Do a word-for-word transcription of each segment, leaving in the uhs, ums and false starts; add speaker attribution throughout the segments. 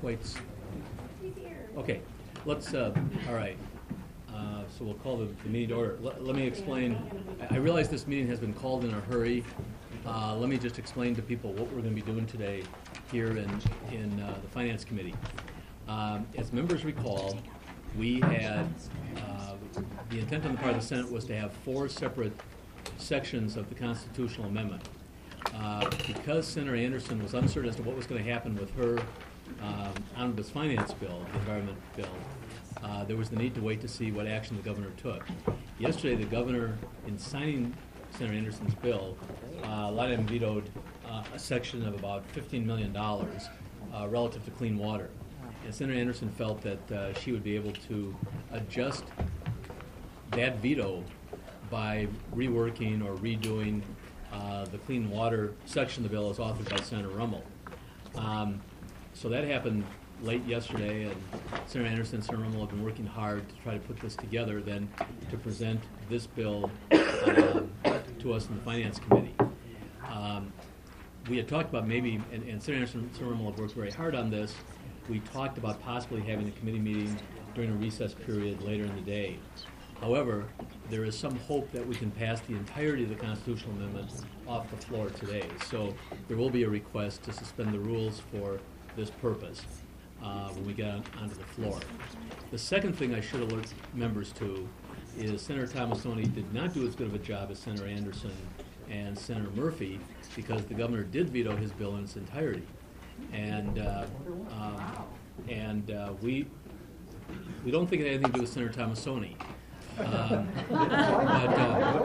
Speaker 1: quite... S- okay, let's, uh, all right. Uh, so we'll call the, the meeting to order. L- let me explain. I, I realize this meeting has been called in a hurry. Uh, let me just explain to people what we're going to be doing today here in, in uh, the Finance Committee. Um, as members recall, we had, uh, the intent on the part of the Senate was to have four separate sections of the constitutional amendment. Uh, because Senator Anderson was uncertain as to what was going to happen with her um, omnibus finance bill, the environment bill, uh, there was the need to wait to see what action the governor took. Yesterday, the governor, in signing Senator Anderson's bill, uh, light item vetoed uh, a section of about fifteen million dollars uh, relative to clean water. And Senator Anderson felt that uh, she would be able to adjust that veto by reworking or redoing uh, the clean water section of the bill as authored by Senator Rummel. Um, so that happened late yesterday, and Senator Anderson and Senator Rummel have been working hard to try to put this together, then to present this bill um, to us in the Finance Committee. Um, we had talked about maybe, and, and Senator Anderson and Senator Rummel have worked very hard on this. We talked about possibly having a committee meeting during a recess period later in the day. However, there is some hope that we can pass the entirety of the constitutional amendment off the floor today. So there will be a request to suspend the rules for this purpose uh, when we get on, onto the floor. The second thing I should alert members to is Senator Tomassoni did not do as good of a job as Senator Anderson and Senator Murphy, because the governor did veto his bill in its entirety. And uh, um, and uh, we we don't think it had anything to do with Senator Tomassoni. Um, but, uh,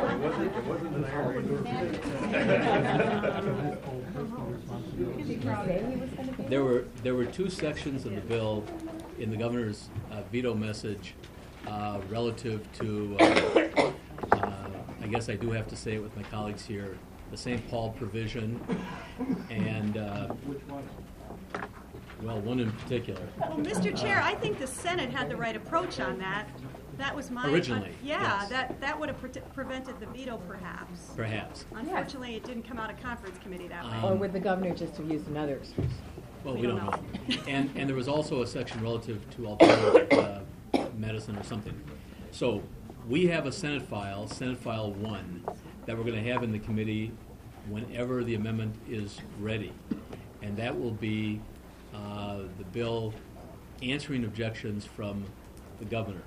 Speaker 1: there were there were two sections of the bill in the governor's uh, veto message uh, relative to. Uh, uh, I guess I do have to say it with my colleagues here. The Saint Paul provision, and uh, well, one in particular.
Speaker 2: Well, Mister Chair, I think the Senate had the right approach on that. That was my
Speaker 1: originally.
Speaker 2: Uh, yeah,
Speaker 1: yes.
Speaker 2: that that would have pre- prevented the veto, perhaps.
Speaker 1: Perhaps.
Speaker 2: Unfortunately, it didn't come out of conference committee that way.
Speaker 1: Um,
Speaker 3: Or would the governor just have used another excuse?
Speaker 1: Well,
Speaker 2: We
Speaker 1: we,
Speaker 2: don't
Speaker 1: don't know.
Speaker 2: know.
Speaker 1: and and there was also a section relative to alternative uh, medicine or something. So we have a Senate file, Senate File one, that we're going to have in the committee whenever the amendment is ready, and that will be uh, the bill answering objections from the governor,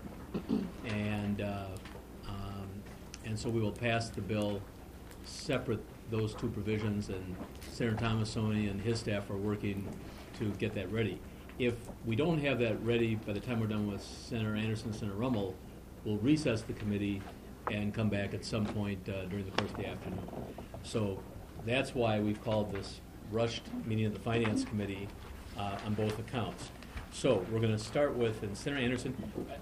Speaker 1: and uh, um, and so we will pass the bill separate, those two provisions, and Senator Tomassoni and his staff are working to get that ready. If we don't have that ready by the time we're done with Senator Anderson and Senator Rummel, we'll recess the committee and come back at some point uh, during the course of the afternoon. So that's why we've called this rushed meeting of the Finance Committee uh, on both accounts. So we're going to start with, and Senator Anderson,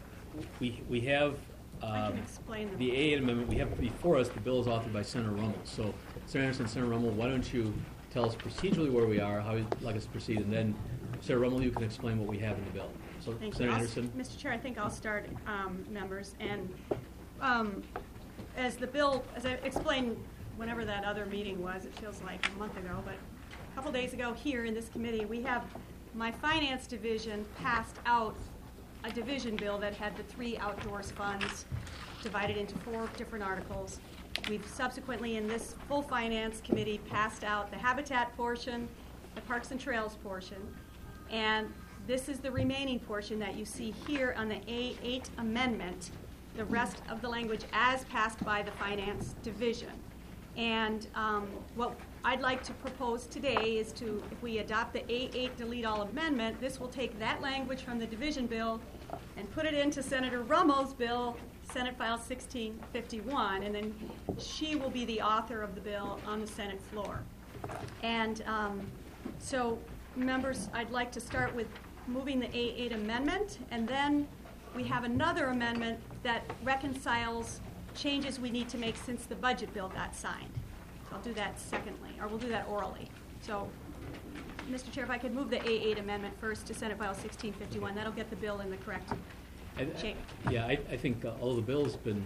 Speaker 1: we we have
Speaker 2: I
Speaker 1: um,
Speaker 2: can explain
Speaker 1: the
Speaker 2: them.
Speaker 1: A eight amendment. We have before us, the bill is authored by Senator Rummel. So Senator Anderson, Senator Rummel, why don't you tell us procedurally where we are, how you'd like us to proceed, and then Senator Rummel, you can explain what we have in the bill. So
Speaker 2: Thank
Speaker 1: Senator
Speaker 2: you. I'll-
Speaker 1: Anderson.
Speaker 2: Mister Chair, I think I'll start, um, members. And um, as the bill, as I explained whenever that other meeting was, it feels like a month ago, but a couple days ago here in this committee, we have my finance division passed out a division bill that had the three outdoors funds divided into four different articles. We've subsequently, in this full finance committee, passed out the habitat portion, the parks and trails portion, and this is the remaining portion that you see here on the A eight amendment, the rest of the language as passed by the Finance Division. And um, what I'd like to propose today is to, if we adopt the A eight delete all amendment, this will take that language from the division bill and put it into Senator Rummel's bill, Senate File sixteen fifty-one, and then she will be the author of the bill on the Senate floor. And um, so, members, I'd like to start with moving the A eight amendment, and then we have another amendment that reconciles changes we need to make since the budget bill got signed. So I'll do that secondly, or we'll do that orally. So, Mister Chair, if I could move the A eight amendment first to Senate File sixteen fifty-one, that'll get the bill in the correct
Speaker 1: I-
Speaker 2: shape.
Speaker 1: Yeah, I, I think uh, although the bill's been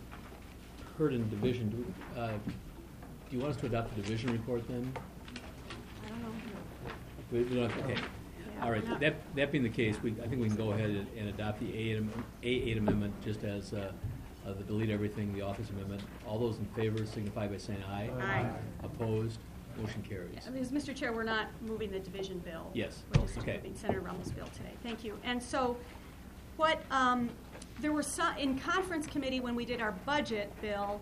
Speaker 1: heard in division, do, we- uh, do you want us to adopt the division report then?
Speaker 2: I don't know.
Speaker 1: We, we don't have, okay.
Speaker 2: Yeah.
Speaker 1: All right,
Speaker 2: Yeah.
Speaker 1: that, that being the case, we, I think we can go ahead and, and adopt the A eight, am- A eight amendment just as, uh, uh, the delete everything, the office amendment. All those in favor signify by saying aye.
Speaker 2: Aye.
Speaker 1: Opposed, motion carries.
Speaker 2: Yeah, because, Mister Chair, we're not moving the division bill.
Speaker 1: Yes.
Speaker 2: We're just
Speaker 1: Okay.
Speaker 2: moving Senator Rummel's bill today. Thank you. And so, what, um, there were some, in conference committee when we did our budget bill,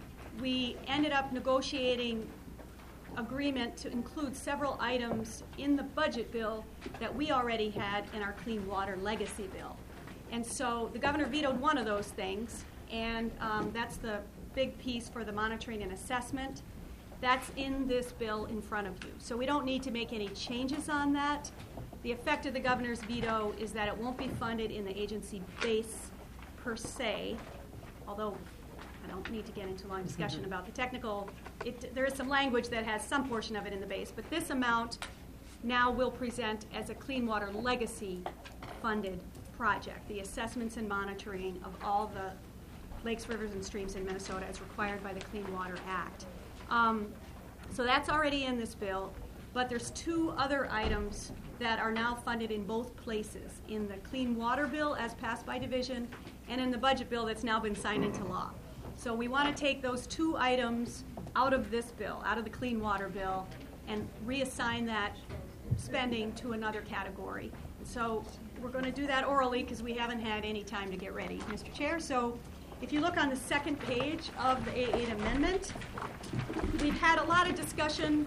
Speaker 2: we ended up negotiating agreement to include several items in the budget bill that we already had in our Clean Water Legacy bill. And so the governor vetoed one of those things, and um, that's the big piece for the monitoring and assessment. That's in this bill in front of you. So we don't need to make any changes on that. The effect of the governor's veto is that it won't be funded in the agency base per se, although I don't need to get into a long discussion about the technical. It, there is some language that has some portion of it in the base, but this amount now will present as a Clean Water Legacy funded project, the assessments and monitoring of all the lakes, rivers, and streams in Minnesota as required by the Clean Water Act. Um, so that's already in this bill, but there's two other items that are now funded in both places, in the Clean Water bill as passed by division and in the budget bill that's now been signed into law. So we want to take those two items out of this bill, out of the Clean Water bill, and reassign that spending to another category. So we're going to do that orally because we haven't had any time to get ready, Mister Chair. So if you look on the second page of the A eight amendment, we've had a lot of discussion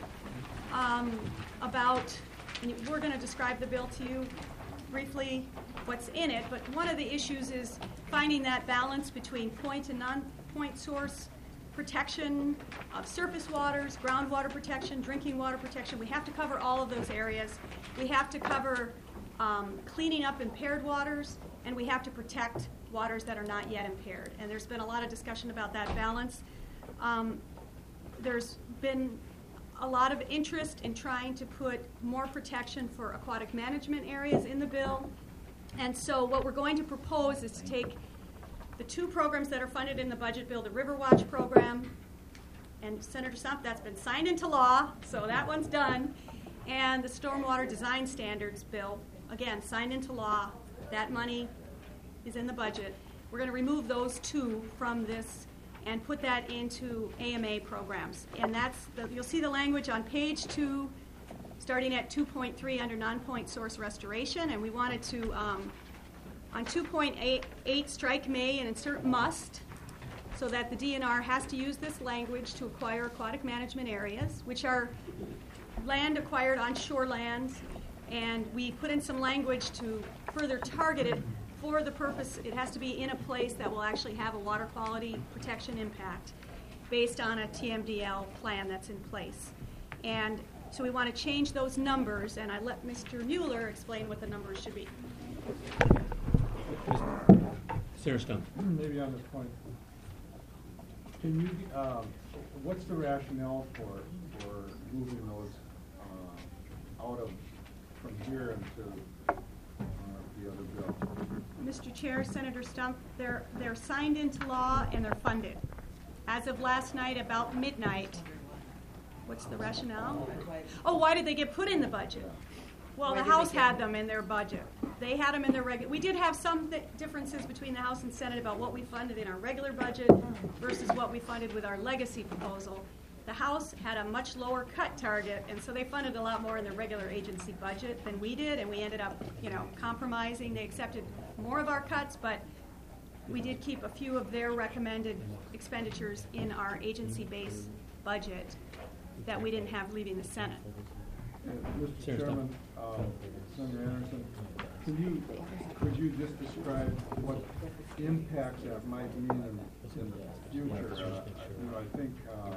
Speaker 2: um, about, and we're going to describe the bill to you briefly, what's in it, but one of the issues is finding that balance between point and non-point source protection of surface waters, groundwater protection, drinking water protection. We have to cover all of those areas. We have to cover um, cleaning up impaired waters, and we have to protect waters that are not yet impaired. And there's been a lot of discussion about that balance. Um, there's been a lot of interest in trying to put more protection for aquatic management areas in the bill. And so what we're going to propose is to take the two programs that are funded in the budget bill, the Riverwatch program, and Senator Stump, that's been signed into law, so that one's done, and the Stormwater Design Standards bill, again, signed into law. That money is in the budget. We're going to remove those two from this and put that into A M A programs. And that's, the, you'll see the language on page two, starting at two point three under non-point source restoration, and we wanted to, um, on two point eight, strike may and insert must, so that the D N R has to use this language to acquire aquatic management areas, which are land acquired on shorelands, and we put in some language to further target it for the purpose. It has to be in a place that will actually have a water quality protection impact based on a T M D L plan that's in place. And so we want to change those numbers, and I let Mister Mueller explain what the numbers should be.
Speaker 1: Senator Stump.
Speaker 4: Maybe on this point, can you, um, what's the rationale for, for moving those uh, out of, from here into uh, the other bill?
Speaker 2: Mister Chair, Senator Stump, they're, they're signed into law and they're funded. As of last night, about midnight, what's the rationale? Oh, why did they get put in the budget? Well, the House had them in their budget. They had them in their regular. We did have some th- differences between the House and Senate about what we funded in our regular budget versus what we funded with our legacy proposal. The House had a much lower cut target, and so they funded a lot more in their regular agency budget than we did, and we ended up, you know, compromising. They accepted more of our cuts, but we did keep a few of their recommended expenditures in our agency-based budget that we didn't have leaving the Senate.
Speaker 4: Uh, Mister Chairman, uh, Senator Anderson, can you, could you just describe what impact that might mean in, in the future? Uh, you know, I think uh,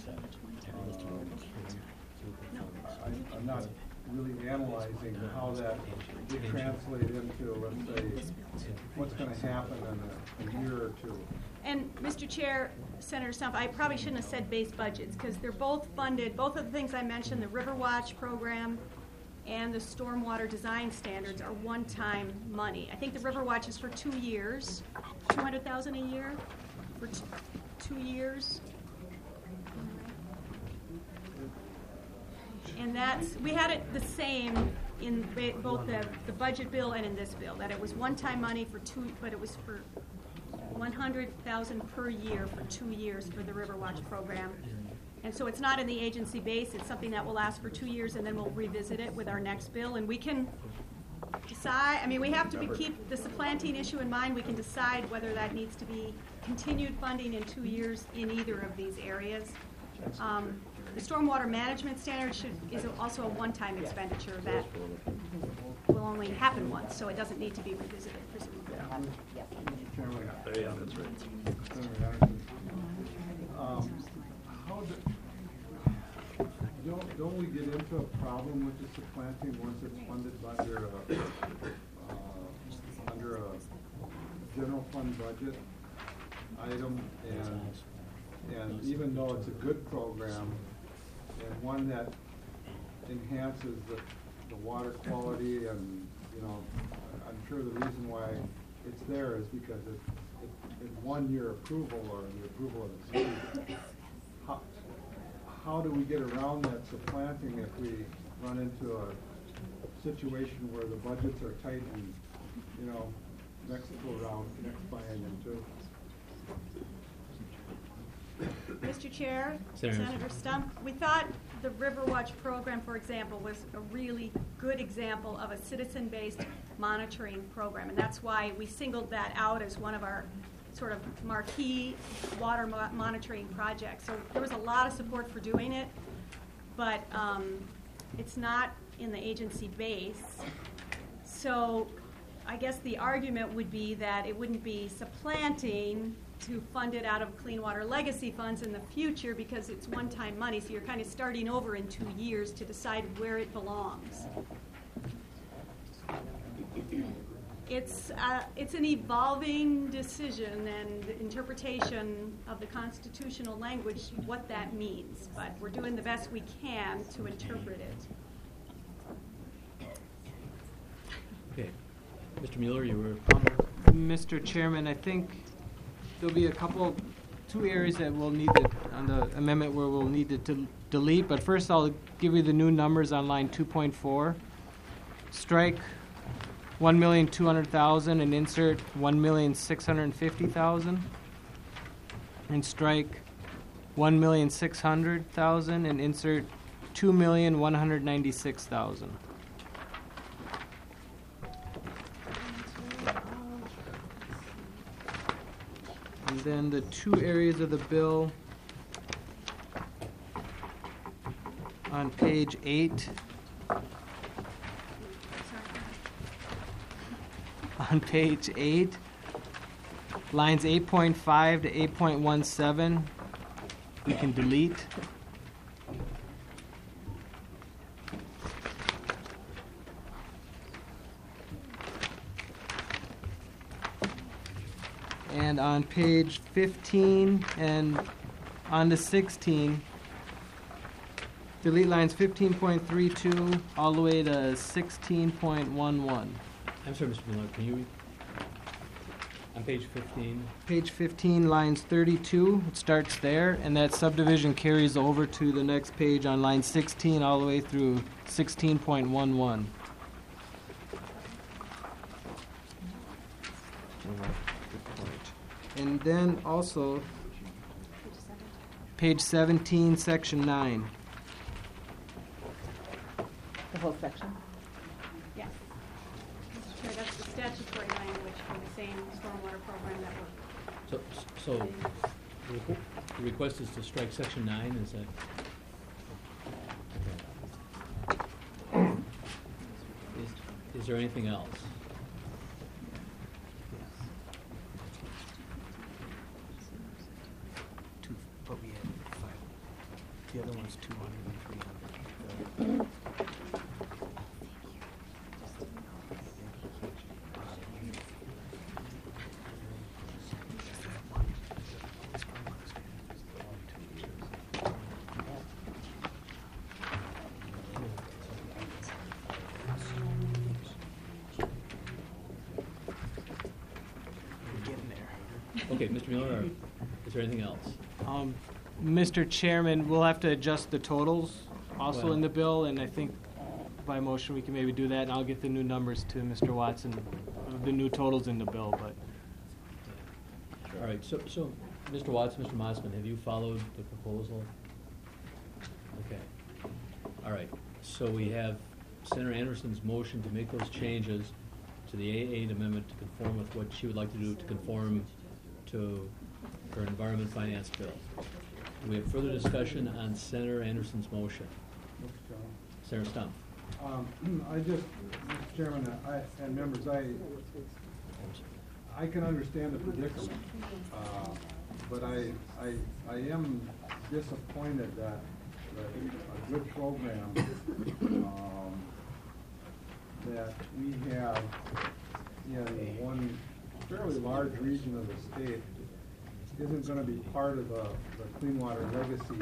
Speaker 4: uh, I, I'm not really analyzing how that would translate into, let's say, what's going to happen in a, a year or two.
Speaker 2: And Mister Chair, Senator Stump, I probably shouldn't have said base budgets because they're both funded, both of the things I mentioned, the Riverwatch program and the Stormwater Design Standards are one-time money. I think the Riverwatch is for two years, two hundred thousand dollars a year for t- two years. And that's, we had it the same in ba- both the, the budget bill and in this bill, that it was one-time money for two, but it was for one hundred thousand per year for two years for the Riverwatch program. And so it's not in the agency base, it's something that will last for two years, and then we'll revisit it with our next bill, and we can decide, I mean, we have to be, keep the supplanting issue in mind, we can decide whether that needs to be continued funding in two years in either of these areas. Um, the stormwater management standard should, is also a one-time expenditure that will only happen once, so it doesn't need to be revisited presumably.
Speaker 4: Mister Chairman,
Speaker 5: Yeah, that's right.
Speaker 4: Senator Anderson, um, how do, don't, don't we get into a problem with the supplanting once it's funded under a, uh, under a general fund budget item, and, and even though it's a good program, and one that enhances the, the water quality, and, you know, I'm sure the reason why it's there is because it, it, it's one-year approval, or the approval of the city. How, how do we get around that supplanting if we run into a situation where the budgets are tight and, you know, next go round, next biennium too?
Speaker 2: Mister Chair,
Speaker 1: Senator.
Speaker 2: Senator Stump, we thought the Riverwatch program, for example, was a really good example of a citizen-based monitoring program, and that's why we singled that out as one of our sort of marquee water mo- monitoring projects. So there was a lot of support for doing it, but um, it's not in the agency base. So I guess the argument would be that it wouldn't be supplanting to fund it out of Clean Water Legacy funds in the future because it's one-time money, so you're kind of starting over in two years to decide where it belongs. It's, uh, it's an evolving decision and interpretation of the constitutional language, what that means, but we're doing the best we can to interpret it.
Speaker 1: Okay. Mister Mueller, you were...
Speaker 6: Mister Chairman, I think there'll be a couple, two areas that we'll need to, on the amendment where we'll need to del- delete, but first I'll give you the new numbers on line two point four. Strike one million two hundred thousand and insert one million six hundred fifty thousand. And strike one million six hundred thousand and insert two million one hundred ninety-six thousand. And then the two areas of the bill on page eight. On page eight, lines eight point five to eight point one seven, we can delete. And on page fifteen and on to sixteen, delete lines fifteen point three two all the way to sixteen point one one.
Speaker 1: I'm sorry, Mister Mueller, can you... On page fifteen...
Speaker 6: Page fifteen, lines thirty-two, it starts there, and that subdivision carries over to the next page on line sixteen all the way through sixteen point one one. And then also, page seventeen, section nine.
Speaker 3: The whole section?
Speaker 2: Yes. Mister Chair, that's the statutory language for the same stormwater program that we're...
Speaker 1: So, so the requ- the request is to strike section nine, is that... Okay. Is, is there anything else?
Speaker 6: Two, but we had five. The other one's two hundred and three hundred.
Speaker 1: Okay, Mister Mueller, or is there anything else?
Speaker 6: Um, Mister Chairman, we'll have to adjust the totals also
Speaker 1: Well-
Speaker 6: in the bill, and I think by motion, we can maybe do that, and I'll get the new numbers to Mister Watson, uh, the new totals in the bill, but.
Speaker 1: All right, so, so, Mister Watts, Mister Mossman, have you followed the proposal? Okay. All right, so we have Senator Anderson's motion to make those changes to the A eight amendment to conform with what she would like to do to conform to her environment finance bill. Do we have further discussion on Senator Anderson's motion?
Speaker 4: Mister Chairman.
Speaker 1: Senator Stump.
Speaker 4: Um, I just, Mister Chairman, I, and members, I, I can understand the predicament, uh, but I, I, I am disappointed that, that a good program, um, that we have in one fairly large region of the state isn't gonna be part of the, the Clean Water Legacy,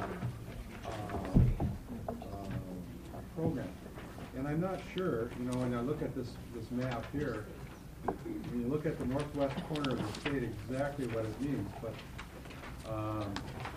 Speaker 4: uh, uh, program. And I'm not sure, you know, when I look at this, this map here, when you look at the northwest corner of the state, exactly what it means, but, um,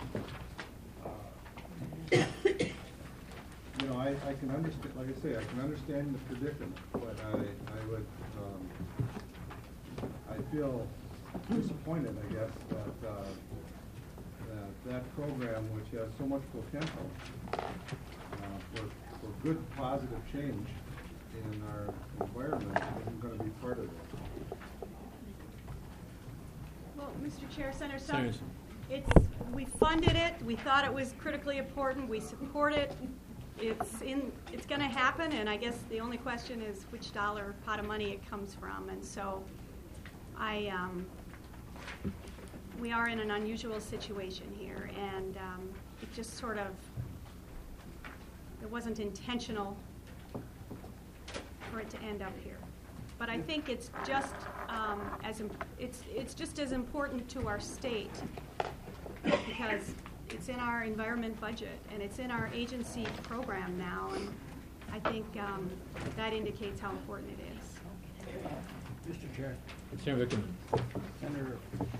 Speaker 4: uh, you know, I, I can understand, like I say, I can understand the predicament, but I, I would, um, I feel disappointed, I guess, that, uh, that that program, which has so much potential, uh, for, for good, positive change in our environment, isn't going to be part of it.
Speaker 2: Well, Mister Chair, Senator
Speaker 1: Senator
Speaker 2: Stump, it's, we funded it, we thought it was critically important, we support it, it's in, it's gonna happen, and I guess the only question is which dollar pot of money it comes from, and so I, um, we are in an unusual situation here, and um, it just sort of, it wasn't intentional for it to end up here. But I think it's just um, as im- it's it's just as important to our state because it's in our environment budget and it's in our agency program now, and I think um, that indicates how important it is.
Speaker 5: Mister Chair,
Speaker 1: Senator Wickerman.
Speaker 5: Senator,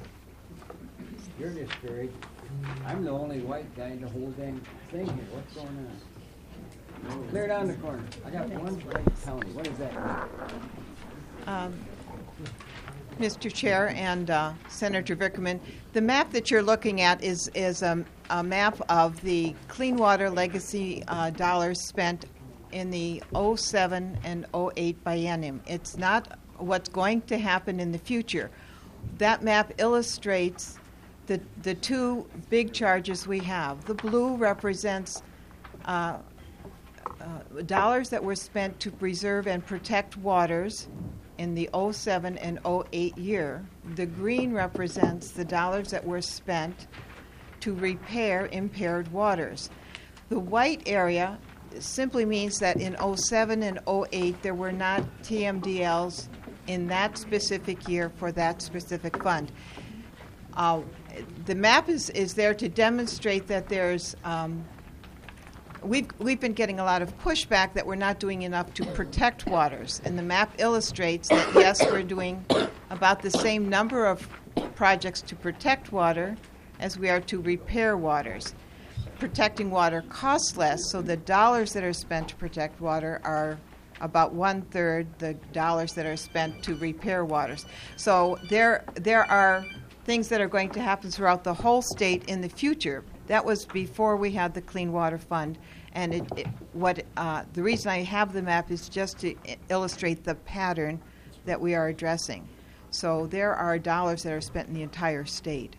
Speaker 5: you're discouraged. I'm the only white guy in the whole dang thing here. What's going on? Clear down the corner. I got one white county. What does that mean?
Speaker 3: Um, Mister Chair and uh, Senator Vickerman, the map that you're looking at is, is um, a map of the Clean Water Legacy uh, dollars spent in the oh seven and oh eight biennium. It's not what's going to happen in the future. That map illustrates the, the two big charges we have. The blue represents uh, uh, dollars that were spent to preserve and protect waters in the oh seven and oh eight year. The green represents the dollars that were spent to repair impaired waters. The white area simply means that in oh seven and oh eight there were not T M D Ls in that specific year for that specific fund. Uh, the map is, is there to demonstrate that there's um, We've, we've been getting a lot of pushback that we're not doing enough to protect waters. And the map illustrates that, yes, we're doing about the same number of projects to protect water as we are to repair waters. Protecting water costs less, so the dollars that are spent to protect water are about one-third the dollars that are spent to repair waters. So there, there are things that are going to happen throughout the whole state in the future. That was before we had the Clean Water Fund, and it, it, what uh, the reason I have the map is just to I- illustrate the pattern that we are addressing. So there are dollars that are spent in the entire state.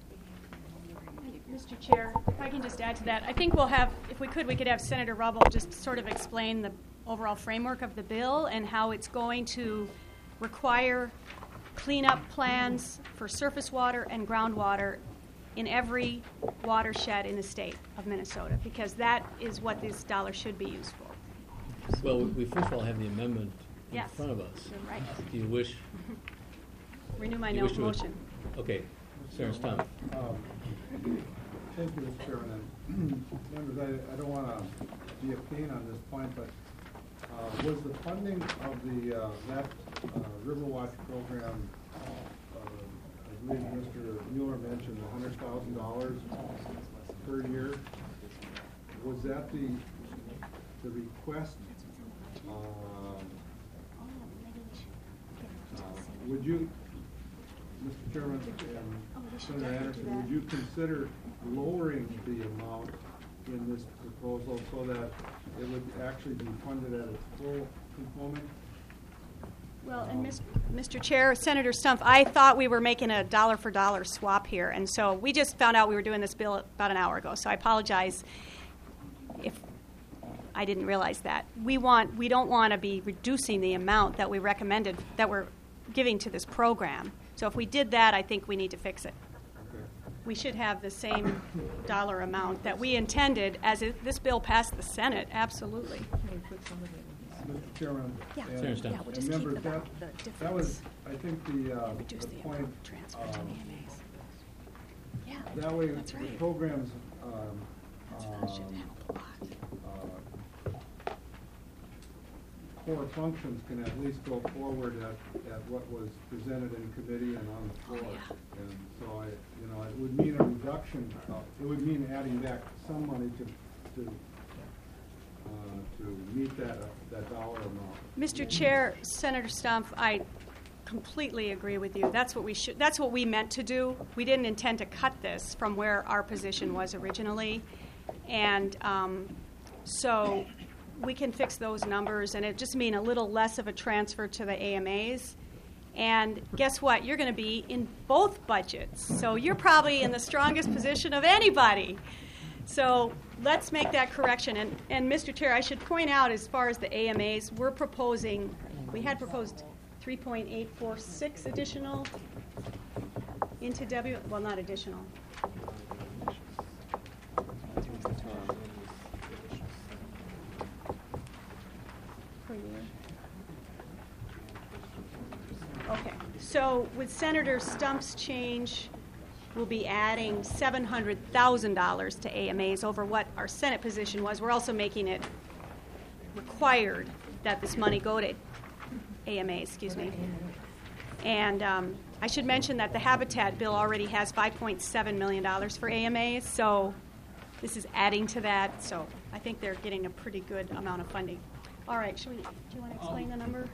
Speaker 2: Mister Chair, if I can just add to that, I think we'll have, if we could, we could have Senator Rubble just sort of explain the overall framework of the bill and how it's going to require cleanup plans for surface water and groundwater in every watershed in the state of Minnesota, because that is what this dollar should be used for.
Speaker 1: Well, we first of all have the amendment in
Speaker 2: Yes.
Speaker 1: front of us.
Speaker 2: You're right.
Speaker 1: Do you wish?
Speaker 2: Renew my
Speaker 1: do you
Speaker 2: no
Speaker 1: wish to-
Speaker 2: motion.
Speaker 1: Okay, Senator Stump.
Speaker 4: Um, Thank you, Mister Chairman. And members, I, I don't want to be a pain on this point, but uh, was the funding of the, uh, that uh, Riverwatch program, uh, I believe Mister Mueller mentioned one hundred thousand dollars per year. Was that the, the request uh, would you, Mister Chairman and Senator Anderson, would you consider lowering the amount in this proposal so that it would actually be funded at its full component?
Speaker 2: Well, and Mis- Mister Chair, Senator Stumpf, I thought we were making a dollar for dollar swap here, and so we just found out we were doing this bill about an hour ago. So I apologize if I didn't realize that. We want, we don't want to be reducing the amount that we recommended that we're giving to this program. So if we did that, I think we need to fix it.
Speaker 4: Okay.
Speaker 2: We should have the same dollar amount that we intended as if this bill passed the Senate. Absolutely.
Speaker 4: Mister Chairman,
Speaker 2: Yeah.
Speaker 4: and,
Speaker 1: Senator Stumpf.
Speaker 2: Yeah, we'll
Speaker 4: and
Speaker 2: just keep
Speaker 4: members,
Speaker 2: the-
Speaker 4: that,
Speaker 2: the
Speaker 4: that was,
Speaker 2: difference.
Speaker 4: I think, the, uh,
Speaker 2: Reduce
Speaker 4: the
Speaker 2: the
Speaker 4: point,
Speaker 2: amount transferred to
Speaker 4: um,
Speaker 2: the A M As. Yeah,
Speaker 4: that way,
Speaker 2: that's
Speaker 4: the
Speaker 2: right.
Speaker 4: programs, um,
Speaker 2: That's-
Speaker 4: um,
Speaker 2: that should help a lot.
Speaker 4: uh, core functions can at least go forward at, at what was presented in committee and on the
Speaker 2: Oh,
Speaker 4: floor.
Speaker 2: yeah.
Speaker 4: And so I, you know, it would mean a reduction, uh, it would mean adding back some money to, to, uh, to meet that, uh, that dollar amount.
Speaker 2: Mister Chair, Senator Stumpf, I completely agree with you. That's what we should, that's what we meant to do. We didn't intend to cut this from where our position was originally. And um, so we can fix those numbers, and it just mean a little less of a transfer to the A M As. And guess what? You're going to be in both budgets. So you're probably in the strongest position of anybody. So let's make that correction. And, and Mister Chair, I should point out, as far as the A M As, we're proposing, we had proposed three point eight four six additional into W, well, not additional. Per year. Okay, so with Senator Stumpf's change, we'll be adding seven hundred thousand dollars to A M As over what our Senate position was. We're also making it required that this money go to A M As, excuse me. And um, I should mention that the Habitat bill already has five point seven million dollars for A M As, so this is adding to that. So I think they're getting a pretty good amount of funding. All right, should we, do you want to explain the number?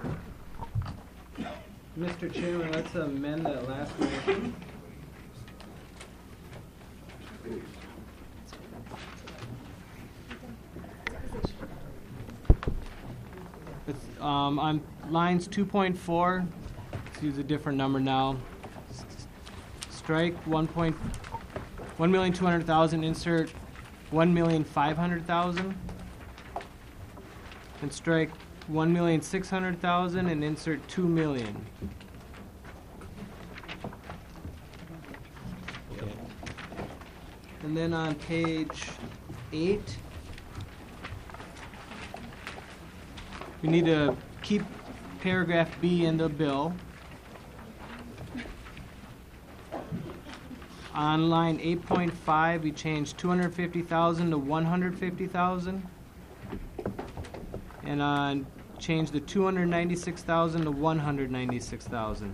Speaker 6: Mister Chairman, let's amend that last motion. It's, um, on lines two point four, let's use a different number now. S- Strike one point, one million two hundred thousand, insert one million five hundred thousand. And strike one million six hundred thousand and insert two million.
Speaker 1: Okay.
Speaker 6: And then on page eight, we need to keep paragraph B in the bill. On line eight point five, we changed two hundred fifty thousand to one hundred fifty thousand. And on change the two hundred ninety-six thousand to one hundred ninety-six thousand.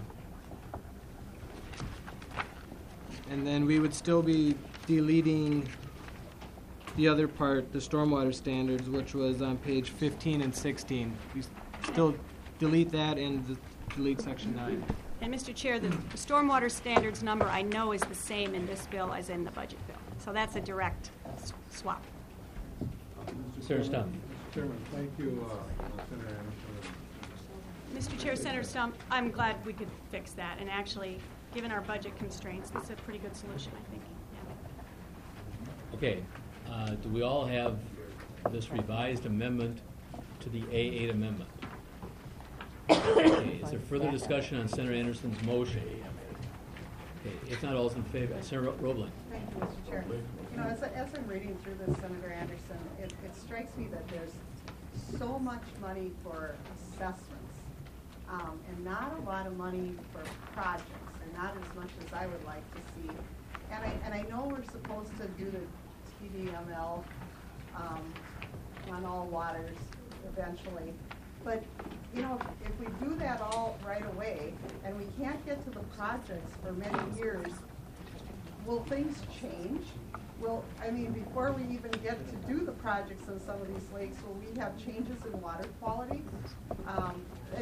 Speaker 6: And then we would still be deleting the other part, the stormwater standards, which was on page fifteen and sixteen. We s- still delete that and the- delete section nine.
Speaker 2: And Mister Chair, the the stormwater standards number I know is the same in this bill as in the budget bill. So that's a direct s- swap.
Speaker 1: Senator Stumpf.
Speaker 4: Mister Chairman, thank you, uh, Senator Anderson.
Speaker 2: Mister Chair, Senator Stumpf, I'm glad we could fix that. And actually, given our budget constraints, that's a pretty good solution, I think. Yeah.
Speaker 1: Okay, uh, do we all have this revised amendment to the A eight amendment? Okay, is there further discussion on Senator Anderson's motion? Okay, if not, all's in favor. Senator Ro- Roebling.
Speaker 7: Thank you, Mister Chair. You know, as, I- as I'm reading through this, Senator Anderson, it, it strikes me that there's so much money for assessments, um, and not a lot of money for projects, and not as much as I would like to see. And I, and I know we're supposed to do the T D M L, um, on all waters eventually, but, you know, if if we do that all right away, and we can't get to the projects for many years, will things change? Will, I mean, before we even get to do the projects in some of these lakes, will we have changes in water quality? Um,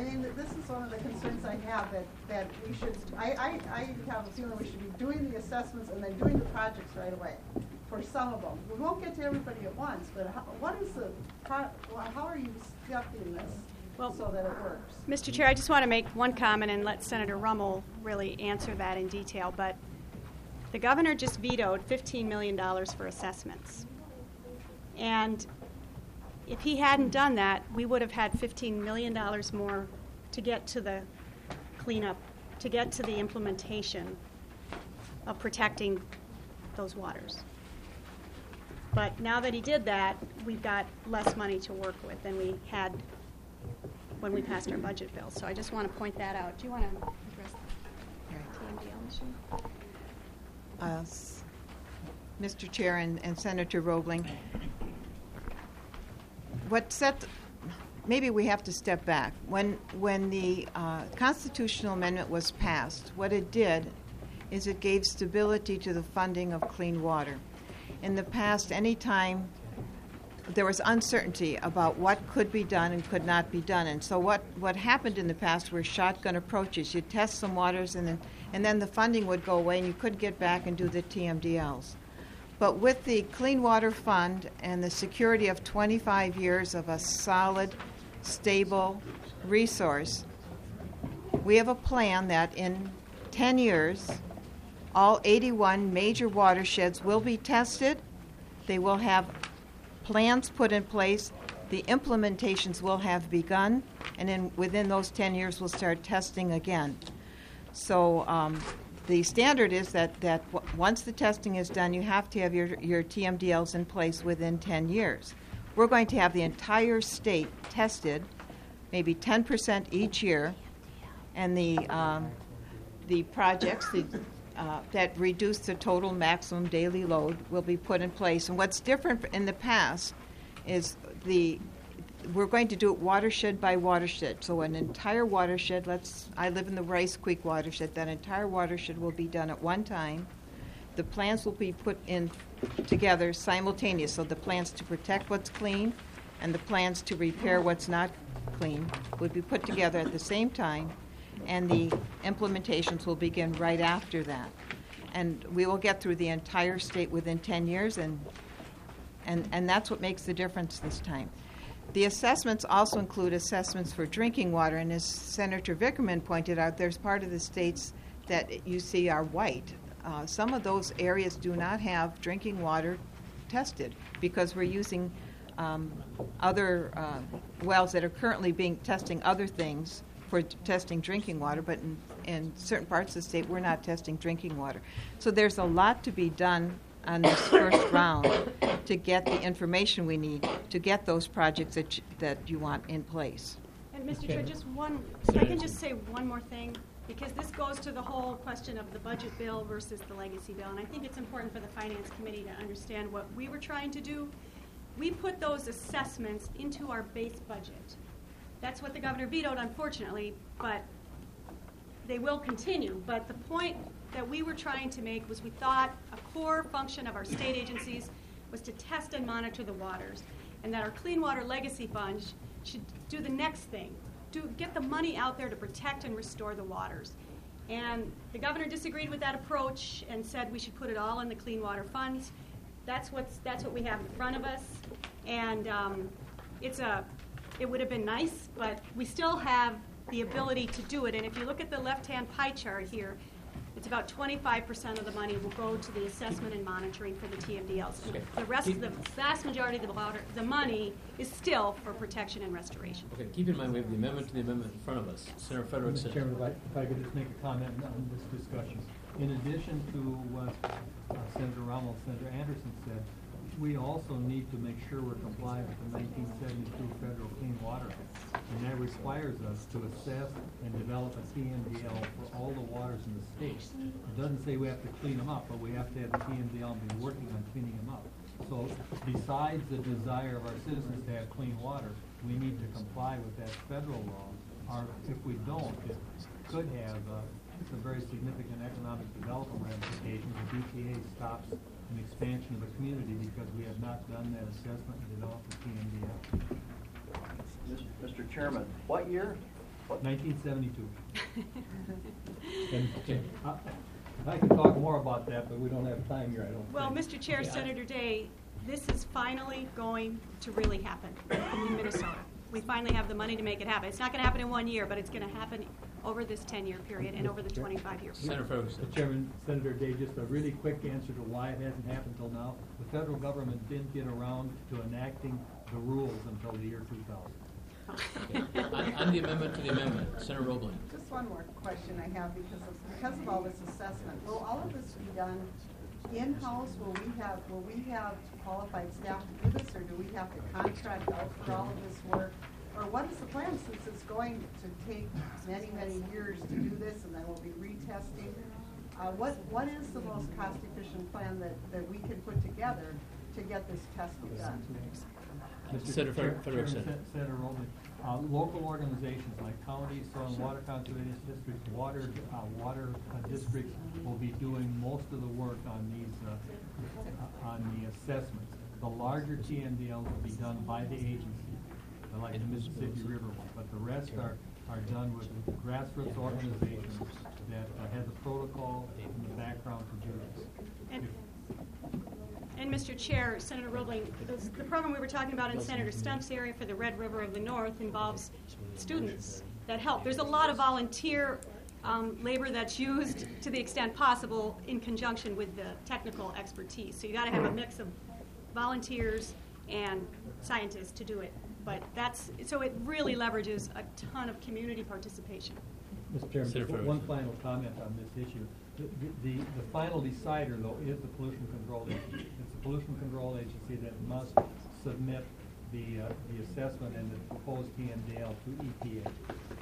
Speaker 7: I mean, this is one of the concerns I have, that, that we should, I, I, I have a feeling we should be doing the assessments and then doing the projects right away for some of them. We won't get to everybody at once, but how, what is the, how, how are you stepping this
Speaker 2: Well,
Speaker 7: so that it works?
Speaker 2: Mister Chair, I just want to make one comment and let Senator Rummel really answer that in detail, but the governor just vetoed fifteen million dollars for assessments. And if he hadn't done that, we would have had fifteen million dollars more to get to the cleanup, to get to the implementation of protecting those waters. But now that he did that, we've got less money to work with than we had when we passed our budget bill. So I just want to point that out. Do you want to address the T M D L issue?
Speaker 3: Uh, s- Mister Chair and, and Senator Roebling, what set, maybe we have to step back. When, when the uh, constitutional amendment was passed, what it did is it gave stability to the funding of clean water. In the past, any time there was uncertainty about what could be done and could not be done. And so what, what happened in the past were shotgun approaches. You'd test some waters and then, and then the funding would go away and you couldn't get back and do the T M D Ls. But with the Clean Water Fund and the security of twenty-five years of a solid, stable resource, we have a plan that in ten years, all eighty-one major watersheds will be tested. They will have plans put in place. The implementations will have begun, and then within those ten years, we'll start testing again. So um, the standard is that, that w- once the testing is done, you have to have your, your T M D Ls in place within ten years. We're going to have the entire state tested, maybe ten percent each year, and the, um, the projects the, uh, that reduce the total maximum daily load will be put in place. And what's different in the past is the we're going to do it watershed by watershed. So an entire watershed, let's, I live in the Rice Creek watershed, that entire watershed will be done at one time. The plans will be put in together simultaneous. So the plans to protect what's clean and the plans to repair what's not clean would be put together at the same time, and the implementations will begin right after that. And we will get through the entire state within ten years, and and, and that's what makes the difference this time. The assessments also include assessments for drinking water, and as Senator Vickerman pointed out, there's part of the states that you see are white. Uh, some of those areas do not have drinking water tested because we're using um, other uh, wells that are currently being testing other things for t- testing drinking water, but in, in certain parts of the state, we're not testing drinking water. So there's a lot to be done on this first round to get the information we need to get those projects that you, that you want in place.
Speaker 2: And Mister Chair, just one, if I can just say one more thing, because this goes to the whole question of the budget bill versus the legacy bill, and I think it's important for the Finance Committee to understand what we were trying to do. We put those assessments into our base budget. That's what the governor vetoed, unfortunately, but they will continue. But the point that we were trying to make was we thought a core function of our state agencies was to test and monitor the waters, and that our Clean Water Legacy Fund sh- should do the next thing, do get the money out there to protect and restore the waters. And the governor disagreed with that approach and said we should put it all in the Clean Water Funds. That's what's that's what we have in front of us, and um, it's a it would have been nice, but we still have the ability to do it. And if you look at the left-hand pie chart here, it's about twenty-five percent of the money will go to the assessment and monitoring for the T M D Ls. And the rest of the vast majority of the, water, the money is still for protection and restoration.
Speaker 1: Okay, keep in mind we have the amendment to the amendment in front of us. Senator Frederickson.
Speaker 8: Mister Chairman, if I, if I could just make a comment on this discussion. In addition to what uh, Senator Rommel, Senator Anderson said, we also need to make sure we're compliant with the nineteen seventy-two Federal Clean Water Act. And that requires us to assess and develop a T M D L for all the waters in the state. It doesn't say we have to clean them up, but we have to have the T M D L and be working on cleaning them up. So besides the desire of our citizens to have clean water, we need to comply with that federal law. Or if we don't, it could have uh, some very significant economic development ramifications. The B P A stops an expansion of the community because we have not done that assessment and developed the T M D L.
Speaker 9: Mister Chairman, what year?
Speaker 8: nineteen seventy-two. And I, I can talk more about that, but we don't have time here, I don't
Speaker 2: Well,
Speaker 8: think.
Speaker 2: Mister Chair, Senator Day, this is finally going to really happen in Minnesota. We finally have the money to make it happen. It's not going to happen in one year, but it's going to happen over this ten-year period and over the twenty-five year period.
Speaker 1: Senator Ferguson.
Speaker 8: Mr. Chairman, Senator Day, just a really quick answer to why it hasn't happened till now. The federal government didn't get around to enacting the rules until the year two thousand.
Speaker 1: Okay. On, on the amendment to the amendment, Senator Roebling.
Speaker 7: Just one more question I have, because of, because of all this assessment, will all of this be done in-house? Will we have, will we have qualified staff to do this, or do we have to contract out for all of this work? Or what is the plan, since it's going to take many, many years to do this, and then we'll be retesting? Uh, what, what is the most cost-efficient plan that, that we can put together to get this testing done?
Speaker 8: Mister
Speaker 1: Senator
Speaker 8: Chair-
Speaker 1: Frederick,
Speaker 8: Chairman,
Speaker 1: Senator.
Speaker 8: Sen- Senator Roebling, uh, local organizations like counties, soil and water conservation districts, water, uh, water uh, districts will be doing most of the work on these, uh, uh, on the assessments. The larger T M D Ls will be done by the agency, like the Mississippi River one, but the rest are, are done with grassroots organizations that uh, have the protocol and the background to do this.
Speaker 2: And, and Mister Chair, Senator Roebling, the, the program we were talking about in Senator Stump's area for the Red River of the North involves students that help. There's a lot of volunteer um, labor that's used to the extent possible in conjunction with the technical expertise. So you got to have a mix of volunteers and scientists to do it. But that's, so it really leverages a ton of community participation.
Speaker 8: Mister Chairman,
Speaker 1: Senator
Speaker 8: just one
Speaker 1: Ferguson.
Speaker 8: final comment on this issue. The, the, the final decider, though, is the Pollution Control Agency. It's the Pollution Control Agency that must submit the, uh, the assessment and the proposed T M D L to E P A.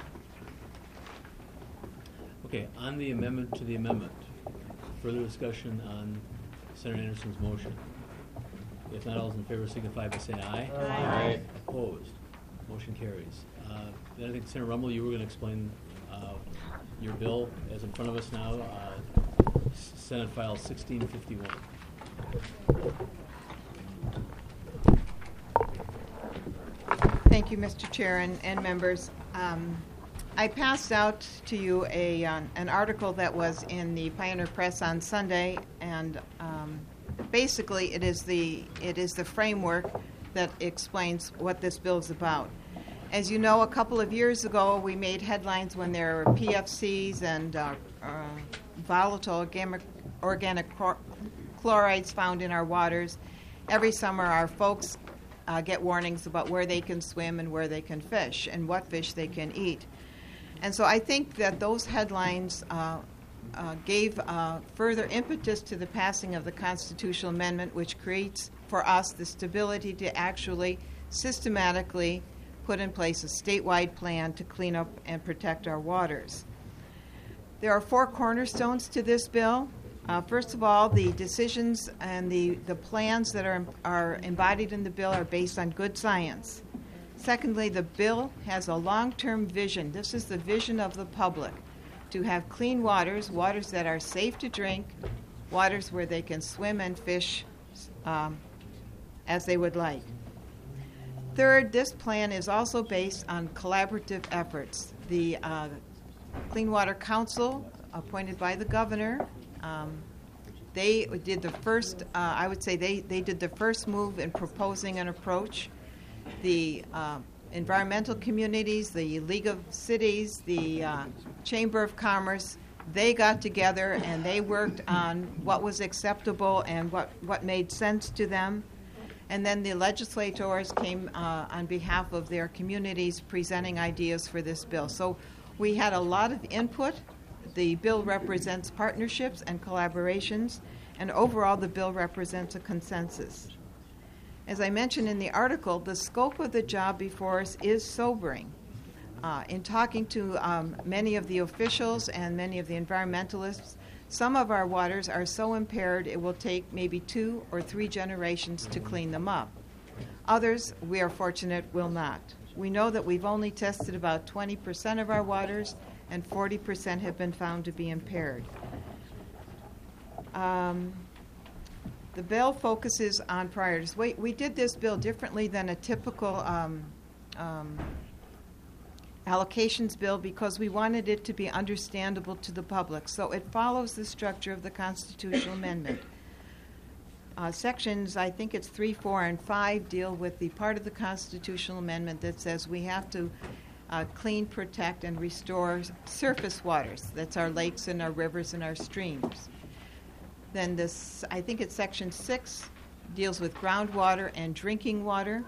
Speaker 1: Okay, on the amendment to the amendment, further discussion on Senator Anderson's motion. If not, all those in favor signify by saying aye.
Speaker 2: Aye.
Speaker 1: Opposed? Motion carries. Uh, Then I think Senator Rummel, you were going to explain uh, your bill as in front of us now, uh, S- Senate File sixteen fifty-one.
Speaker 3: Thank you, Mister Chair and, and members. Um, I passed out to you a, uh, an article that was in the Pioneer Press on Sunday, and um, basically it is the it is the framework that explains what this bill is about. As you know, a couple of years ago, we made headlines when there were P F Cs and uh, uh, volatile organic, organic chlor- chlorides found in our waters. Every summer, our folks uh, get warnings about where they can swim and where they can fish and what fish they can eat. And so I think that those headlines uh, uh, gave uh, further impetus to the passing of the constitutional amendment, which creates for us the stability to actually systematically put in place a statewide plan to clean up and protect our waters. There are four cornerstones to this bill. Uh, first of all, the decisions and the, the plans that are, are embodied in the bill are based on good science. Secondly, the bill has a long-term vision. This is the vision of the public, to have clean waters, waters that are safe to drink, waters where they can swim and fish um, as they would like. Third, this plan is also based on collaborative efforts. The uh, Clean Water Council, appointed by the governor, um, they did the first, uh, I would say they, they did the first move in proposing an approach. The uh, environmental communities, the League of Cities, the uh, Chamber of Commerce, they got together and they worked on what was acceptable and what, what made sense to them. And then the legislators came uh, on behalf of their communities presenting ideas for this bill. So we had a lot of input. The bill represents partnerships and collaborations, and overall the bill represents a consensus. As I mentioned in the article, the scope of the job before us is sobering. Uh, in talking to um, many of the officials and many of the environmentalists, some of our waters are so impaired it will take maybe two or three generations to clean them up. Others, we are fortunate, will not. We know that we've only tested about twenty percent of our waters, and forty percent have been found to be impaired. Um, the bill focuses on priorities. We, we did this bill differently than a typical um, um, allocations bill because we wanted it to be understandable to the public. So it follows the structure of the constitutional amendment. Uh, sections, I think it's three, four, and five, deal with the part of the constitutional amendment that says we have to uh, clean, protect, and restore surface waters. That's our lakes and our rivers and our streams. Then this, I think it's section six, deals with groundwater and drinking water.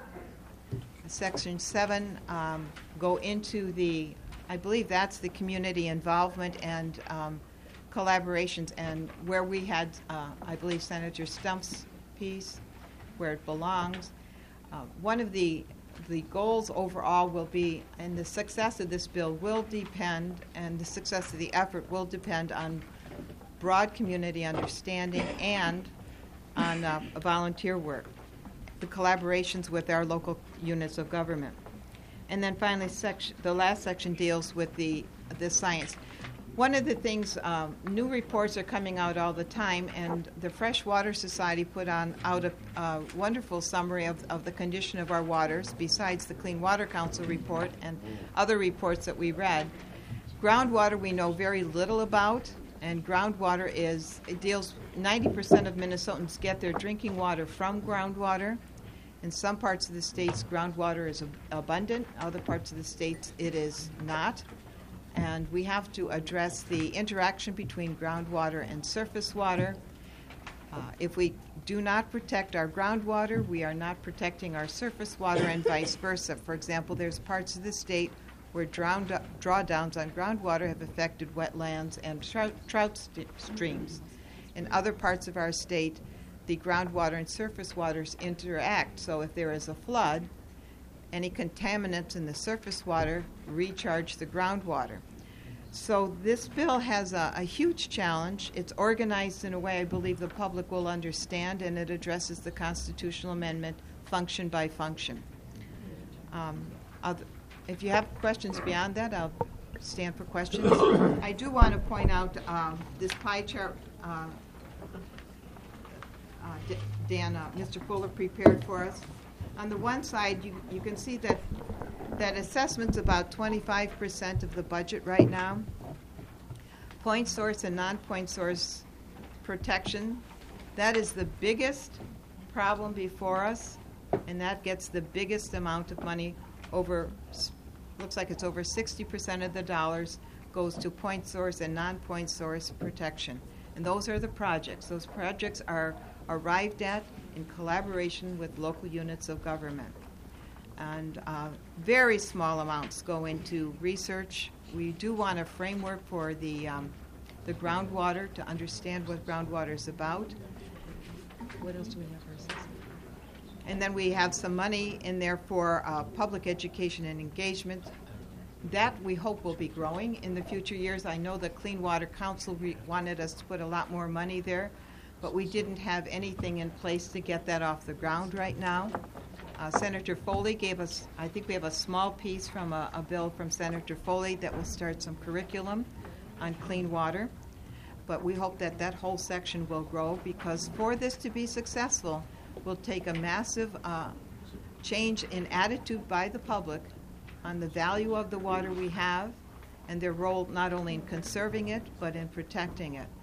Speaker 3: Section seven um, go into the, I believe that's the community involvement and um, collaborations, and where we had, uh, I believe, Senator Stumpf's piece, where it belongs. Uh, one of the the goals overall will be, and the success of this bill will depend, and the success of the effort will depend on broad community understanding and on uh, volunteer work, the collaborations with our local units of government. And then finally, section, the last section deals with the, the science. One of the things, um, new reports are coming out all the time, and the Freshwater Society put on out a uh, wonderful summary of, of the condition of our waters, besides the Clean Water Council report and other reports that we read. Groundwater we know very little about, and groundwater is, it deals, ninety percent of Minnesotans get their drinking water from groundwater. In some parts of the states, groundwater is ab- abundant. Other parts of the states, it is not. And we have to address the interaction between groundwater and surface water. Uh, if we do not protect our groundwater, we are not protecting our surface water, and vice versa. For example, there's parts of the state where drowned, drawdowns on groundwater have affected wetlands and trout, trout st- streams. In other parts of our state, the groundwater and surface waters interact. So if there is a flood, any contaminants in the surface water recharge the groundwater. So this bill has a, a huge challenge. It's organized in a way I believe the public will understand, and it addresses the constitutional amendment function by function. Um, other, if you have questions beyond that, I'll stand for questions. I do want to point out um, this pie chart uh, uh, D- Dan, uh, Mister Fuller prepared for us. On the one side, you, you can see that that assessment's about twenty-five percent of the budget right now. Point source and non-point source protection, that is the biggest problem before us, and that gets the biggest amount of money. Over, looks like it's over sixty percent of the dollars goes to point source and non-point source protection. And those are the projects. Those projects are arrived at in collaboration with local units of government. And uh, very small amounts go into research. We do want a framework for the, um, the groundwater to understand what groundwater is about. What else do we have for assessment? And then we have some money in there for uh, public education and engagement. That we hope will be growing in the future years. I know the Clean Water Council re- wanted us to put a lot more money there, but we didn't have anything in place to get that off the ground right now. Uh, Senator Foley gave us, I think we have a small piece from a, a bill from Senator Foley that will start some curriculum on clean water. But we hope that that whole section will grow, because for this to be successful, will take a massive uh, change in attitude by the public on the value of the water we have and their role not only in conserving it, but in protecting it.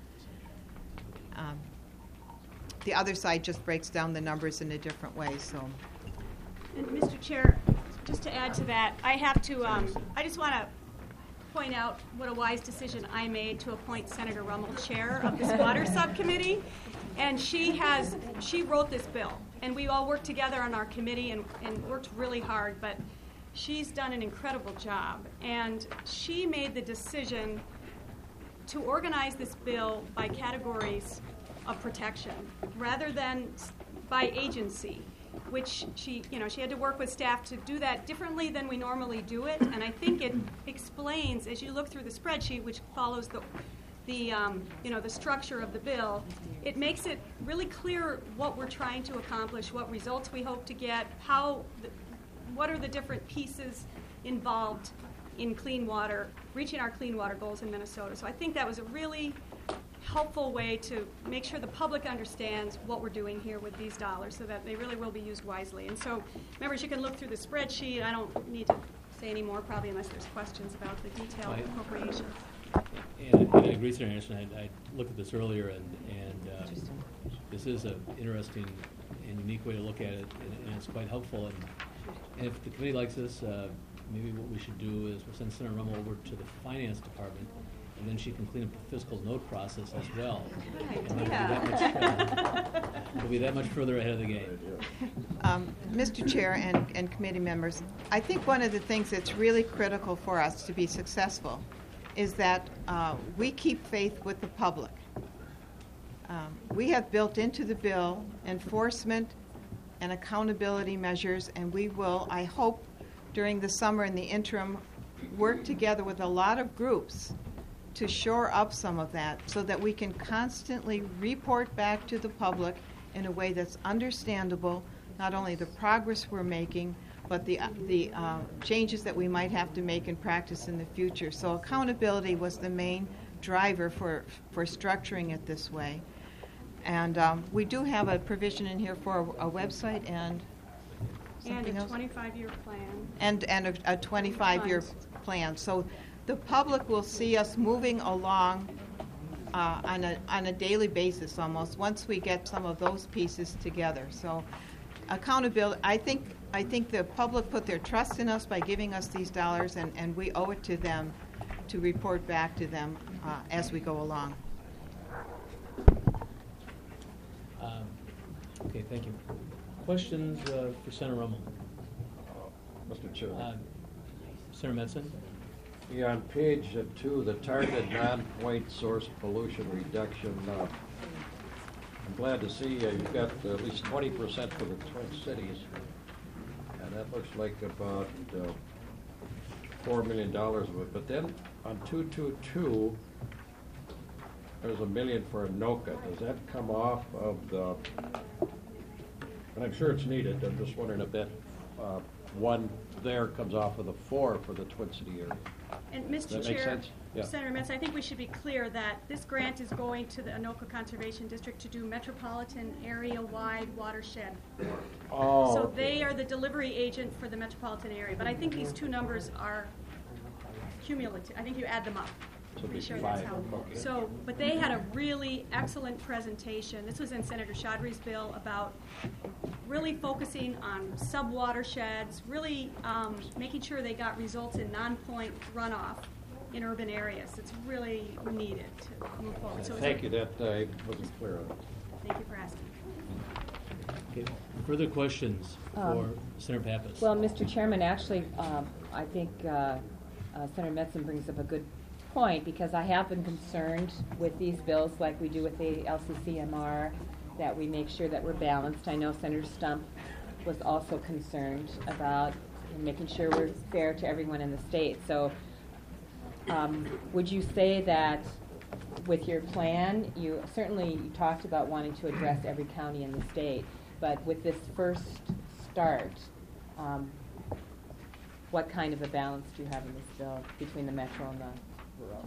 Speaker 3: Um, the other side just breaks down the numbers in a different way. So,
Speaker 2: And Mister Chair, just to add to that, I have to, um, I just want to point out what a wise decision I made to appoint Senator Rummel chair of this water subcommittee. And she has, she wrote this bill, and we all worked together on our committee and, and worked really hard, but she's done an incredible job. And she made the decision to organize this bill by categories of protection rather than by agency, which she, you know, she had to work with staff to do that differently than we normally do it. And I think it explains, as you look through the spreadsheet, which follows the, the um, you know, the structure of the bill, it makes it really clear what we're trying to accomplish, what results we hope to get, how, the, what are the different pieces involved in clean water, reaching our clean water goals in Minnesota. So I think that was a really helpful way to make sure the public understands what we're doing here with these dollars so that they really will be used wisely. And so, members, you can look through the spreadsheet. I don't need to say any more probably unless there's questions about the detailed
Speaker 1: Right.
Speaker 2: appropriations.
Speaker 1: And, and I agree, Senator Anderson. I, I looked at this earlier, and, and uh, this is an interesting and unique way to look at it, and, and it's quite helpful. And, and if the committee likes this, uh, maybe what we should do is we'll send Senator Rummel over to the Finance Department, and then she can clean up the fiscal note process as well. And then we'll be that much, uh, we'll be that much further ahead of the game.
Speaker 3: Um, Mister Chair and, and committee members, I think one of the things that's really critical for us to be successful is that uh, we keep faith with the public. Um, we have built into the bill enforcement and accountability measures, and we will, I hope, during the summer in the interim, work together with a lot of groups to shore up some of that so that we can constantly report back to the public in a way that's understandable, not only the progress we're making, but the, the uh, changes that we might have to make in practice in the future. So accountability was the main driver for, for structuring it this way. And um, we do have a provision in here for a, a website and
Speaker 2: And
Speaker 3: something
Speaker 2: a
Speaker 3: else?
Speaker 2: twenty-five-year plan.
Speaker 3: And, and a, a twenty-five-year
Speaker 2: Funds.
Speaker 3: plan. So the public will see us moving along uh, on a, on a daily basis almost, once we get some of those pieces together. So accountability, I think, I think the public put their trust in us by giving us these dollars, and, and we owe it to them to report back to them uh, as we go along.
Speaker 1: Um, okay, thank you. Questions uh, for Senator Rummel?
Speaker 9: Mister Chair.
Speaker 1: Uh, Senator Metzen?
Speaker 9: Yeah, on page uh, two, the targeted non-point source pollution reduction. Uh, I'm glad to see uh, you've got uh, at least twenty percent for the Twin Cities, and that looks like about uh, four million dollars of it. But then on two two two, there's a million for Anoka. Does that come off of the? And I'm sure it's needed. I'm just wondering if that uh, one there comes off of the four for the Twin City area.
Speaker 2: And Mister
Speaker 9: Does that make
Speaker 2: Chair,
Speaker 9: sense? Yeah.
Speaker 2: Senator Metz, I think we should be clear that this grant is going to the Anoka Conservation District to do metropolitan area-wide watershed work.
Speaker 9: Oh,
Speaker 2: So
Speaker 9: okay.
Speaker 2: they are the delivery agent for the metropolitan area, but I think these two numbers are cumulative. I think you add them up.
Speaker 9: So
Speaker 2: Pretty
Speaker 9: it'd be
Speaker 2: sure that's
Speaker 9: five,
Speaker 2: how.
Speaker 9: okay.
Speaker 2: So, but they had a really excellent presentation. This was in Senator Chaudhry's bill about really focusing on sub-watersheds, really um, making sure they got results in non-point runoff in urban areas. It's really needed to move forward. So it's
Speaker 9: Thank
Speaker 2: a-
Speaker 9: you, that I wasn't clear on.
Speaker 2: Thank you for asking.
Speaker 1: Okay. Further questions for
Speaker 10: Um,
Speaker 1: Senator Pappas?
Speaker 10: Well, Mister Chairman, actually, um, I think uh, uh, Senator Metzen brings up a good point, because I have been concerned with these bills, like we do with the L C C M R, that we make sure that we're balanced. I know Senator Stump was also concerned about making sure we're fair to everyone in the state. So um, would you say that with your plan, you certainly you talked about wanting to address every county in the state, but with this first start, um, what kind of a balance do you have in this bill between the metro and the rural?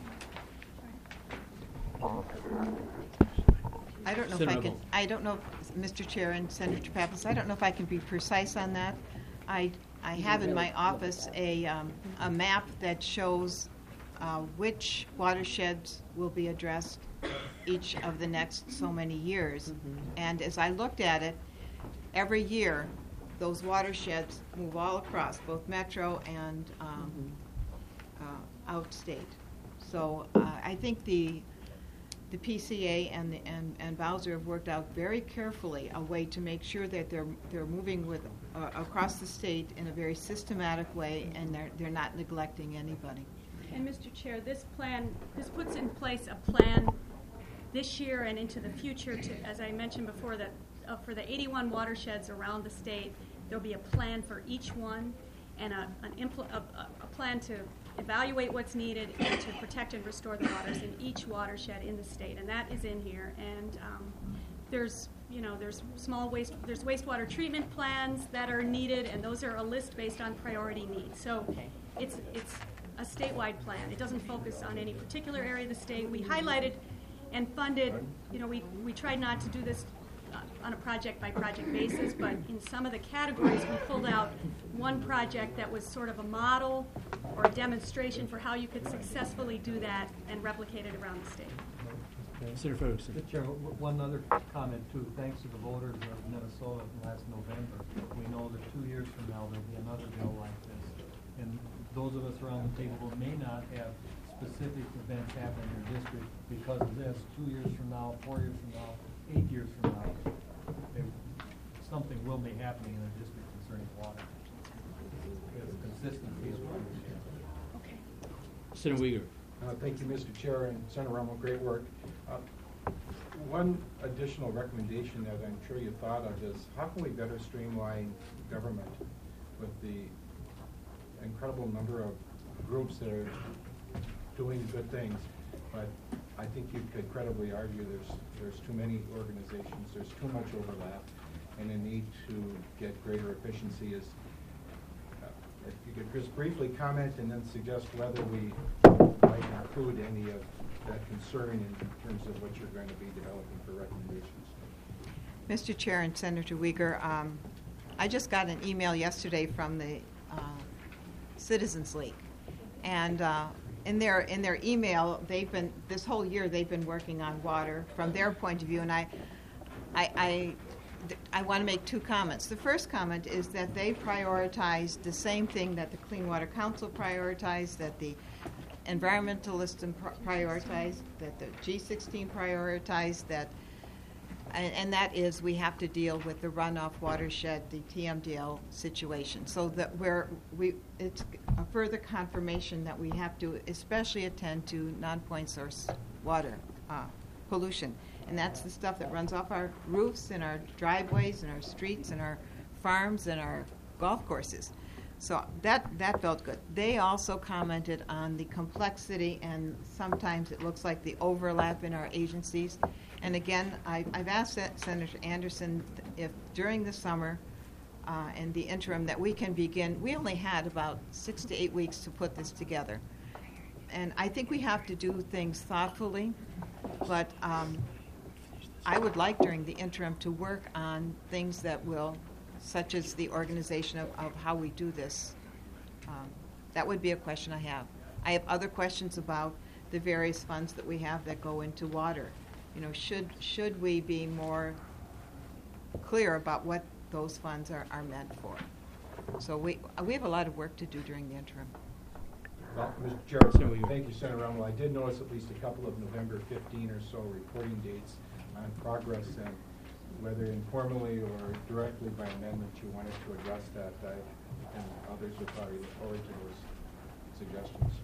Speaker 3: I don't know if
Speaker 1: Senator
Speaker 3: I can,
Speaker 1: Rummel.
Speaker 3: I don't know, if- Mister Chair and Senator Pappas, I don't know if I can be precise on that. I, I have in my office a, um, a map that shows uh, which watersheds will be addressed each of the next so many years. And as I looked at it, every year, those watersheds move all across, both metro and um, uh, outstate. So uh, I think the the P C A and the, and and Bowser have worked out very carefully a way to make sure that they're they're moving with uh, across the state in a very systematic way, and they're they're not neglecting anybody.
Speaker 2: And Mister Chair, this plan, this puts in place a plan this year and into the future to, as I mentioned before, that uh, for the eighty-one watersheds around the state, there'll be a plan for each one and a, an impl- a, a, a plan to evaluate what's needed and to protect and restore the waters in each watershed in the state. And that is in here. And um, there's, you know, there's small waste, there's wastewater treatment plans that are needed, and those are a list based on priority needs. So it's, it's a statewide plan. It doesn't focus on any particular area of the state. We highlighted and funded, you know, we, we tried not to do this uh, on a project-by-project basis, but in some of the categories, we pulled out one project that was sort of a model or a demonstration for how you could successfully do that and replicate it around the state.
Speaker 1: Senator Ferguson.
Speaker 8: Mister Chair, w- one other comment too. Thanks to the voters of Minnesota last November, we know that two years from now there'll be another bill like this. And those of us around the table who may not have specific events happen in their district because of this, two years from now, four years from now, eight years from now, there- something will be happening in their district concerning water. It's consistency is what we share.
Speaker 1: Senator Uyghur.
Speaker 11: Uh, Thank you, Mister Chair, and Senator Rummel, great work. Uh, One additional recommendation that I'm sure you thought of is how can we better streamline government with the incredible number of groups that are doing good things, but I think you could credibly argue there's there's too many organizations, there's too much overlap, and a need to get greater efficiency is, uh, if you could just briefly comment and then suggest whether we might include any of that concern in terms of what you're going to be developing for recommendations.
Speaker 3: Mister Chair and Senator Uyghur, um, I just got an email yesterday from the uh, Citizens League, and uh, in their in their email, they've been this whole year they've been working on water from their point of view, and I, I, I, I want to make two comments. The first comment is that they prioritized the same thing that the Clean Water Council prioritized, that the environmentalists prioritized, that the G sixteen prioritized, that, and, and that is we have to deal with the runoff watershed, the T M D L situation. So that we're, we, it's a further confirmation that we have to especially attend to non-point source water uh, pollution. And that's the stuff that runs off our roofs and our driveways and our streets and our farms and our golf courses. So that, that felt good. They also commented on the complexity, and sometimes it looks like the overlap in our agencies. And again, I, I've asked Senator Anderson if during the summer uh, and the interim that we can begin. We only had about six to eight weeks to put this together. And I think we have to do things thoughtfully, but um, I would like during the interim to work on things that will, such as the organization of, of how we do this. Um, that would be a question I have. I have other questions about the various funds that we have that go into water. You know, should should we be more clear about what those funds are, are meant for? So we we have a lot of work to do during the interim.
Speaker 11: Well, Mister Chair, thank you, Senator Rummel. I did notice at least a couple of November fifteenth or so reporting dates on progress, and whether informally or directly by amendment you wanted to address that, I, and others would probably look forward to those suggestions.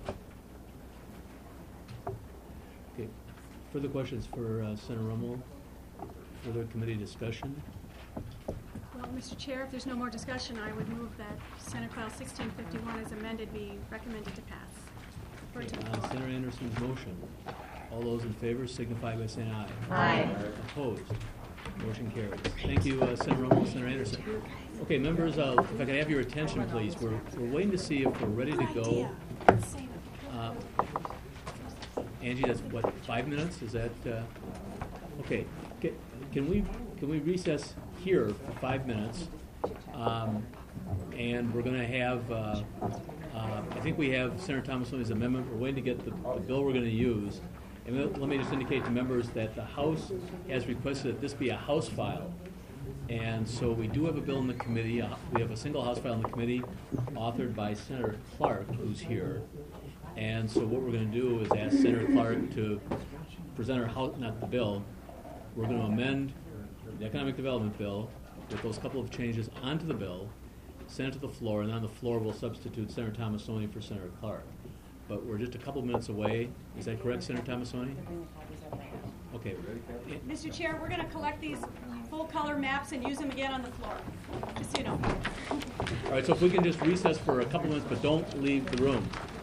Speaker 1: Okay. Further questions for uh, Senator Rummel? Further committee discussion?
Speaker 2: Well, Mister Chair, if there's no more discussion, I would move that Senate File sixteen fifty-one as amended be recommended to pass. For
Speaker 1: Okay,
Speaker 2: to-
Speaker 1: on Senator Anderson's motion, all those in favor signify by saying aye.
Speaker 10: Aye.
Speaker 1: Opposed? Motion carries. Thank you, uh, Senator Rummel, Senator Anderson. Okay, members, uh, if I could have your attention, please. We're, we're waiting to see if we're ready to go. Uh, Angie, that's what, five minutes? Is that, uh, okay. Can, can we can we recess here for five minutes? Um, and we're going to have, uh, uh, I think we have Senator Thomasoni's amendment. We're waiting to get the, the bill we're going to use. And let, let me just indicate to members that the House has requested that this be a House file. And so we do have a bill in the committee. Uh, we have a single House file in the committee authored by Senator Clark, who's here. And so what we're going to do is ask Senator Clark to present our House, not the bill. We're going to amend the Economic Development Bill with those couple of changes onto the bill, send it to the floor, and on the floor we'll substitute Senator Thomasoni for Senator Clark. But we're just a couple minutes away. Is that correct, Senator Thomasoni? Okay.
Speaker 2: Mister Chair, we're going to collect these full-color maps and use them again on the floor, just so you know.
Speaker 1: All right, so if we can just recess for a couple minutes, but don't leave the room.